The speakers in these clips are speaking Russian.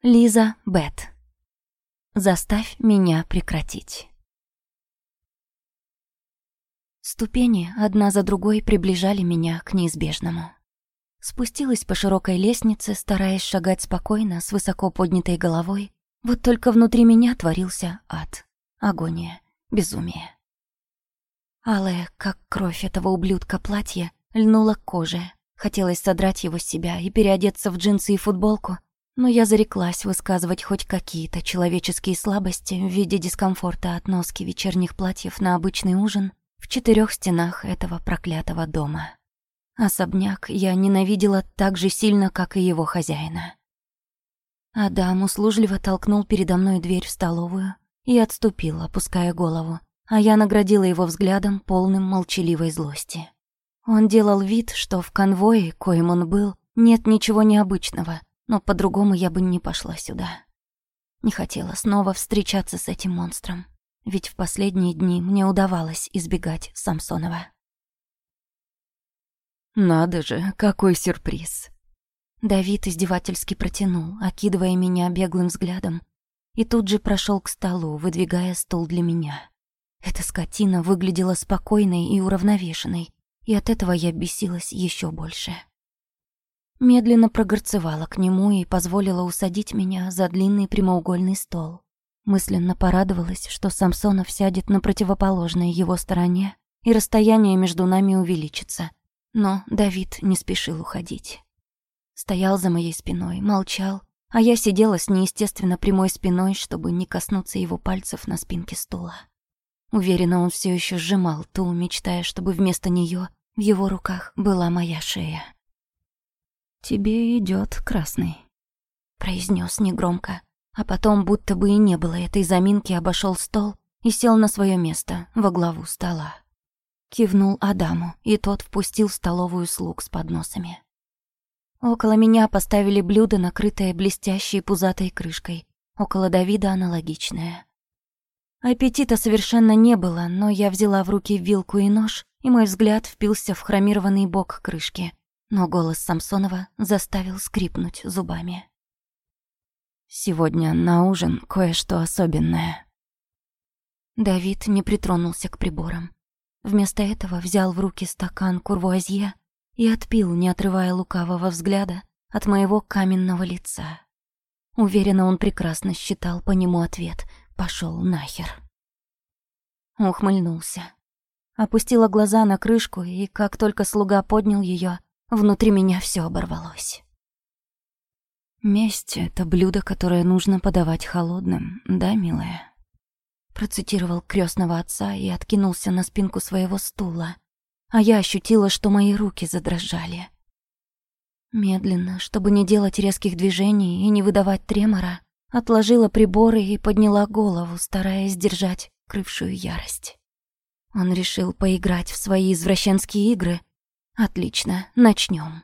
Лиза Бет. Заставь меня прекратить. Ступени одна за другой приближали меня к неизбежному. Спустилась по широкой лестнице, стараясь шагать спокойно, с высоко поднятой головой. Вот только внутри меня творился ад, агония, безумие. Алое, как кровь этого ублюдка, платье льнуло к коже. Хотелось содрать его с себя и переодеться в джинсы и футболку, но я зареклась высказывать хоть какие-то человеческие слабости в виде дискомфорта от носки вечерних платьев на обычный ужин в 4 стенах этого проклятого дома. Особняк я ненавидела так же сильно, как и его хозяина. Адам услужливо толкнул передо мной дверь в столовую и отступил, опуская голову, а я наградила его взглядом, полным молчаливой злости. Он делал вид, что в конвое, коим он был, нет ничего необычного, но по-другому я бы не пошла сюда. Не хотела снова встречаться с этим монстром, ведь в последние дни мне удавалось избегать Самсонова. «Надо же, какой сюрприз!» Давид издевательски протянул, окидывая меня беглым взглядом, и тут же прошел к столу, выдвигая стул для меня. Эта скотина выглядела спокойной и уравновешенной, и от этого я бесилась еще больше. Медленно прогорцевала к нему и позволила усадить меня за длинный прямоугольный стол. Мысленно порадовалась, что Самсонов сядет на противоположной его стороне, и расстояние между нами увеличится. Но Давид не спешил уходить. Стоял за моей спиной, молчал, а я сидела с неестественно прямой спиной, чтобы не коснуться его пальцев на спинке стула. Уверена, он все еще сжимал ту, мечтая, чтобы вместо нее в его руках была моя шея. «Тебе идет красный», — произнес негромко, а потом, будто бы и не было этой заминки, обошел стол и сел на свое место во главу стола. Кивнул Адаму, и тот впустил в столовую слуг с подносами. Около меня поставили блюдо, накрытое блестящей пузатой крышкой. Около Давида аналогичное. Аппетита совершенно не было, но я взяла в руки вилку и нож, и мой взгляд впился в хромированный бок крышки. Но голос Самсонова заставил скрипнуть зубами. «Сегодня на ужин кое-что особенное». Давид не притронулся к приборам. Вместо этого взял в руки стакан курвуазье и отпил, не отрывая лукавого взгляда от моего каменного лица. Уверена, он прекрасно считал по нему ответ «пошёл нахер». Ухмыльнулся. Опустила глаза на крышку, и как только слуга поднял её, внутри меня всё оборвалось. «Месть — это блюдо, которое нужно подавать холодным, да, милая?» Процитировал крестного отца и откинулся на спинку своего стула, а я ощутила, что мои руки задрожали. Медленно, чтобы не делать резких движений и не выдавать тремора, отложила приборы и подняла голову, стараясь сдержать крывшую ярость. Он решил поиграть в свои извращенские игры. Отлично, начнем.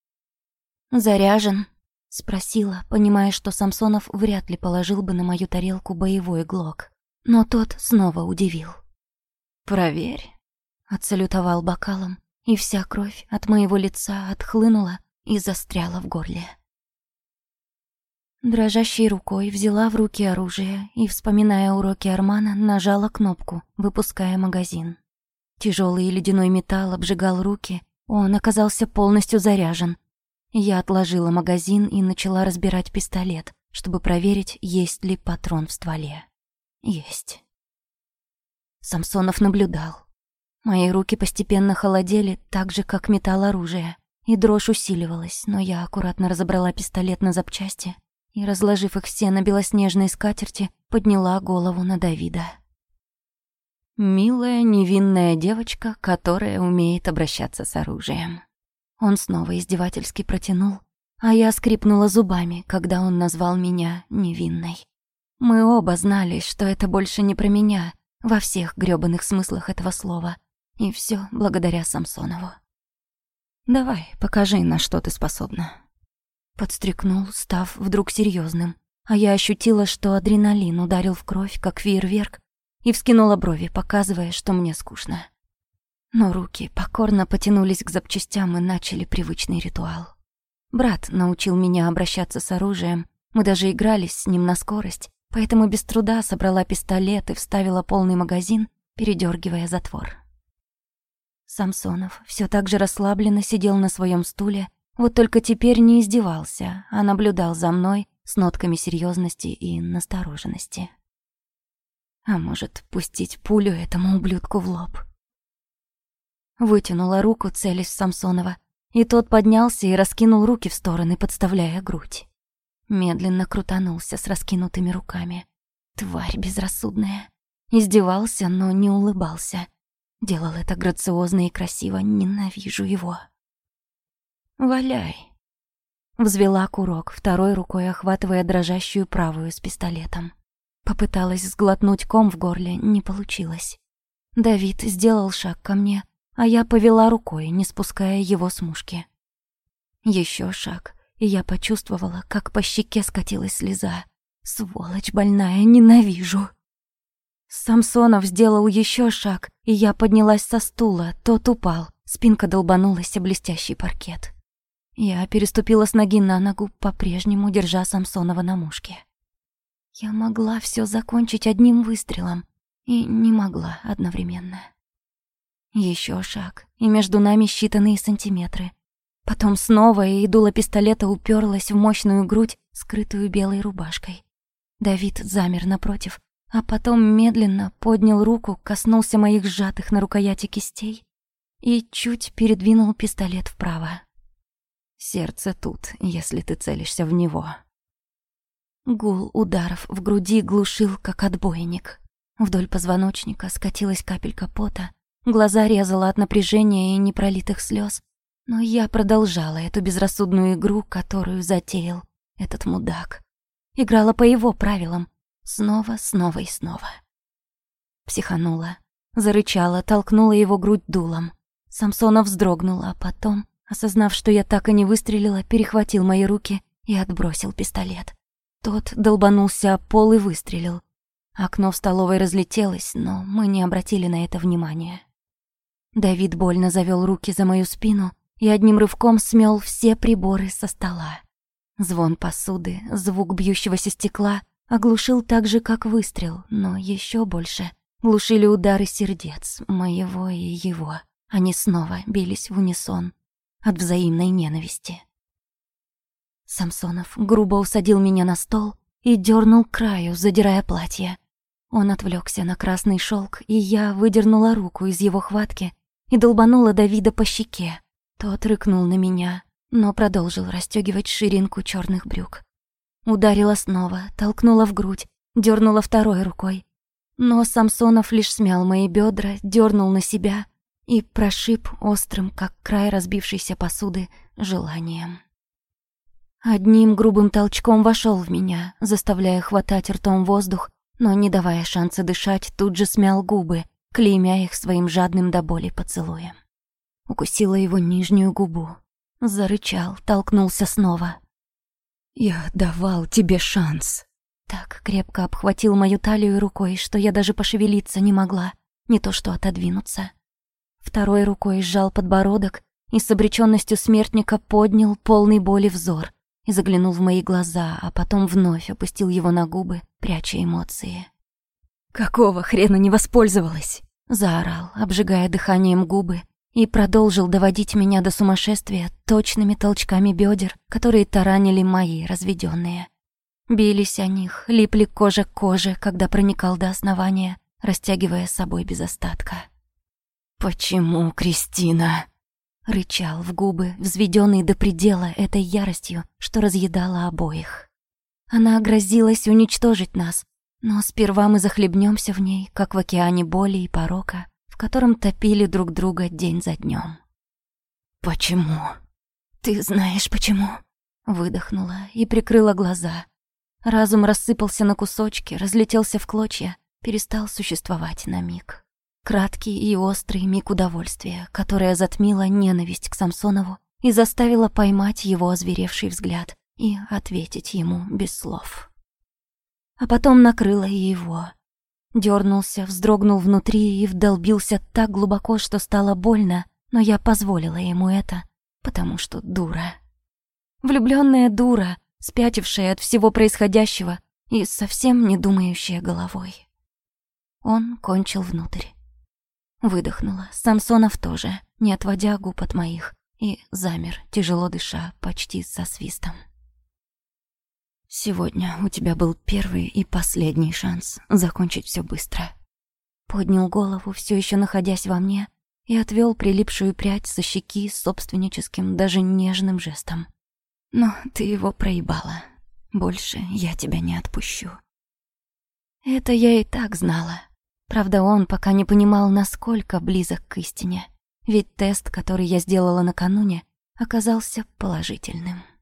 «Заряжен?» — спросила, понимая, что Самсонов вряд ли положил бы на мою тарелку боевой глок. Но тот снова удивил. «Проверь», — отсалютовал бокалом, и вся кровь от моего лица отхлынула и застряла в горле. Дрожащей рукой взяла в руки оружие и, вспоминая уроки Армана, нажала кнопку, выпуская магазин. Тяжелый ледяной металл обжигал руки, он оказался полностью заряжен. Я отложила магазин и начала разбирать пистолет, чтобы проверить, есть ли патрон в стволе. Есть. Самсонов наблюдал. Мои руки постепенно холодели, так же, как металл оружия, и дрожь усиливалась, но я аккуратно разобрала пистолет на запчасти и, разложив их все на белоснежной скатерти, подняла голову на Давида. «Милая невинная девочка, которая умеет обращаться с оружием». Он снова издевательски протянул, а я скрипнула зубами, когда он назвал меня невинной. Мы оба знали, что это больше не про меня во всех грёбаных смыслах этого слова, и всё благодаря Самсонову. «Давай, покажи, на что ты способна». Подстрекнул, став вдруг серьёзным, а я ощутила, что адреналин ударил в кровь, как фейерверк, и вскинула брови, показывая, что мне скучно. Но руки покорно потянулись к запчастям и начали привычный ритуал. Брат научил меня обращаться с оружием, Мы даже игрались с ним на скорость, поэтому без труда собрала пистолет и вставила полный магазин, передергивая затвор. Самсонов все так же расслабленно сидел на своем стуле, вот только теперь не издевался, а наблюдал за мной с нотками серьезности и настороженности. А может, пустить пулю этому ублюдку в лоб? Вытянула руку, целясь в Самсонова, и тот поднялся и раскинул руки в стороны, подставляя грудь. Медленно крутанулся с раскинутыми руками. Тварь безрассудная. Издевался, но не улыбался. Делал это грациозно и красиво, ненавижу его. «Валяй!» Взвела курок, второй рукой охватывая дрожащую правую с пистолетом. Попыталась сглотнуть ком в горле, не получилось. Давид сделал шаг ко мне, а я повела рукой, не спуская его с мушки. Еще шаг, и я почувствовала, как по щеке скатилась слеза. Сволочь больная, ненавижу. Самсонов сделал еще шаг, и я поднялась со стула, тот упал, спинка долбанулась о блестящий паркет. Я переступила с ноги на ногу, по-прежнему держа Самсонова на мушке. Я могла все закончить одним выстрелом, и не могла одновременно. Еще шаг, и между нами считанные сантиметры. Потом снова, и дуло пистолета уперлась в мощную грудь, скрытую белой рубашкой. Давид замер напротив, а потом медленно поднял руку, коснулся моих сжатых на рукояти кистей и чуть передвинул пистолет вправо. Сердце тут, если ты целишься в него. Гул ударов в груди глушил, как отбойник. Вдоль позвоночника скатилась капелька пота, глаза резала от напряжения и непролитых слез, но я продолжала эту безрассудную игру, которую затеял этот мудак. Играла по его правилам, снова и снова. Психанула, зарычала, толкнула его грудь дулом. Самсонов вздрогнул, а потом, осознав, что я так и не выстрелила, перехватил мои руки и отбросил пистолет. Тот долбанулся о пол и выстрелил. Окно в столовой разлетелось, но мы не обратили на это внимания. Давид больно завёл руки за мою спину и одним рывком смёл все приборы со стола. Звон посуды, звук бьющегося стекла оглушил так же, как выстрел, но ещё больше глушили удары сердец, моего и его. Они снова бились в унисон от взаимной ненависти. Самсонов грубо усадил меня на стол и дёрнул к краю, задирая платье. Он отвлёкся на красный шёлк, и я выдернула руку из его хватки и долбанула Давида по щеке. Тот рыкнул на меня, но продолжил расстёгивать ширинку чёрных брюк. Ударила снова, толкнула в грудь, дёрнула второй рукой. Но Самсонов лишь смял мои бёдра, дёрнул на себя и прошиб острым, как край разбившейся посуды, желанием. Одним грубым толчком вошёл в меня, заставляя хватать ртом воздух, но, не давая шанса дышать, тут же смял губы, клеймя их своим жадным до боли поцелуем. Укусила его нижнюю губу. Зарычал, толкнулся снова. «Я давал тебе шанс». Так крепко обхватил мою талию рукой, что я даже пошевелиться не могла, не то что отодвинуться. Второй рукой сжал подбородок и с обречённостью смертника поднял полный боли взор и заглянул в мои глаза, а потом вновь опустил его на губы, пряча эмоции. «Какого хрена не воспользовалась?» — заорал, обжигая дыханием губы, и продолжил доводить меня до сумасшествия точными толчками бедер, которые таранили мои разведённые. Бились о них, липли кожа к коже, когда проникал до основания, растягивая с собой без остатка. «Почему, Кристина?» — рычал в губы, взведённый до предела этой яростью, что разъедала обоих. Она грозилась уничтожить нас, но сперва мы захлебнёмся в ней, как в океане боли и порока, в котором топили друг друга день за днём. «Почему?» «Ты знаешь, почему?» Выдохнула и прикрыла глаза. Разум рассыпался на кусочки, разлетелся в клочья, перестал существовать на миг. Краткий и острый миг удовольствия, которое затмило ненависть к Самсонову и заставило поймать его озверевший взгляд и ответить ему без слов. А потом накрыло и его. Дёрнулся, вздрогнул внутри и вдолбился так глубоко, что стало больно, но я позволила ему это, потому что дура. Влюблённая дура, спятившая от всего происходящего и совсем не думающая головой. Он кончил внутрь. Выдохнула, Самсонов тоже, не отводя губ от моих, и замер, тяжело дыша, почти со свистом. «Сегодня у тебя был первый и последний шанс закончить все быстро». Поднял голову, все еще находясь во мне, и отвел прилипшую прядь со щеки собственническим, даже нежным жестом. «Но ты его проебала. Больше я тебя не отпущу». Это я и так знала. Правда, он пока не понимал, насколько близок к истине. Ведь тест, который я сделала накануне, оказался положительным.